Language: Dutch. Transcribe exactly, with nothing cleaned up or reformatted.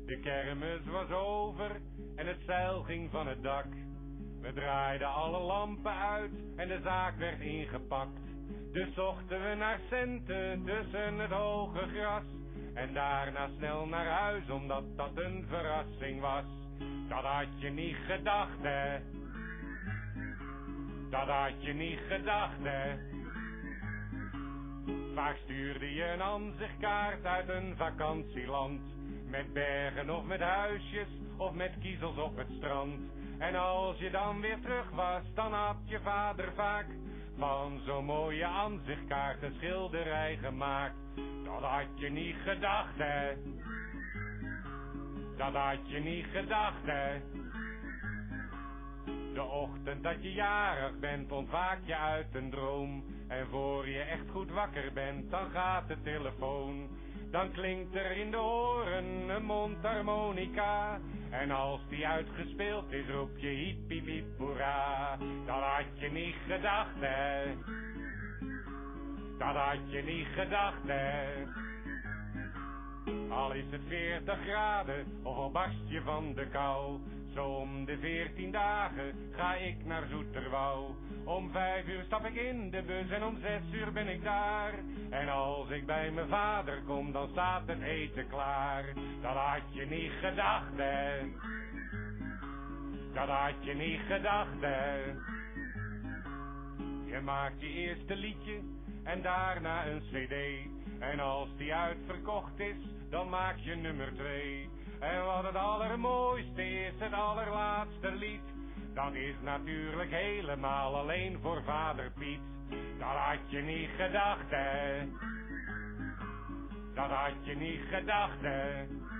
De kermis was over en het zeil ging van het dak. We draaiden alle lampen uit en de zaak werd ingepakt. Dus zochten we naar centen tussen het hoge gras. En daarna snel naar huis, omdat dat een verrassing was. Dat had je niet gedacht, hè. Dat had je niet gedacht, hè. Vaak stuurde je een aanzichtkaart uit een vakantieland. Met bergen of met huisjes of met kiezels op het strand. En als je dan weer terug was, dan had je vader vaak van zo'n mooie aanzichtkaart een schilderij gemaakt. Dat had je niet gedacht, hè. Dat had je niet gedacht, hè. De ochtend dat je jarig bent, ontwaak je uit een droom. En voor je echt goed wakker bent, dan gaat de telefoon. Dan klinkt er in de oren een mondharmonica. En als die uitgespeeld is, roep je hiep hiep hiep hoera. Dat had je niet gedacht, hè. Dat had je niet gedacht, hè. Al is het veertig graden, of al barst je van de kou. Zo om de veertien dagen ga ik naar Zoeterwouw. Om vijf uur stap ik in de bus en om zes uur ben ik daar. En als ik bij mijn vader kom, dan staat het eten klaar. Dat had je niet gedacht, hè. Dat had je niet gedacht, hè. Je maakt je eerste liedje en daarna een cd. En als die uitverkocht is, dan maak je nummer twee. En wat het allermooiste is, het allerlaatste lied, dat is natuurlijk helemaal alleen voor vader Piet. Dat had je niet gedacht, hè. Dat had je niet gedacht, hè.